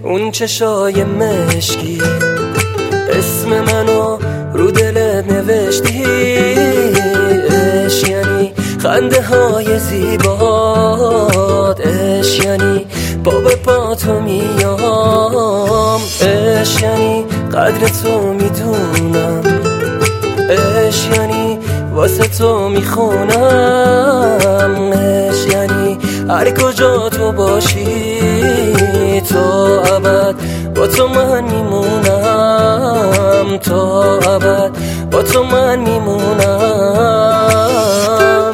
اون چشای مشکی، اسم منو رو دلت نوشتی. عشق یعنی خنده های زیبات، عشق یعنی پا به پا تو میام، عشق یعنی قدر تو میدونم، عشق یعنی واسه تو میخونم، عشق یعنی هر کجا تو باشی تا ابد با تو من میمونم، تا ابد با تو من میمونم.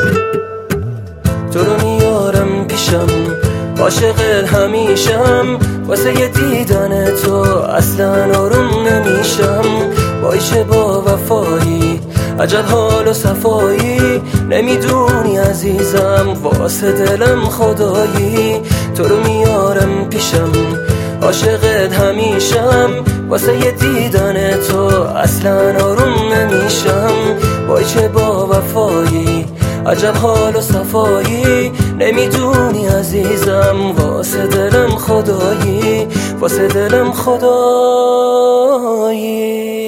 تو رو میارم پیشم، عاشقت همیشم، واسه یه دیدن تو اصلا آروم نمیشم. وایشه با وفایی عجب حال و صفایی، نمیدونی عزیزم واسه دلم خدایی. تو رو میارم پیشم، عاشقت همیشم، واسه یه دیدن تو اصلا آروم نمیشم. وای چه با وفایی عجب حال و صفایی، نمیدونی عزیزم واسه دلم خدایی، واسه دلم خدایی.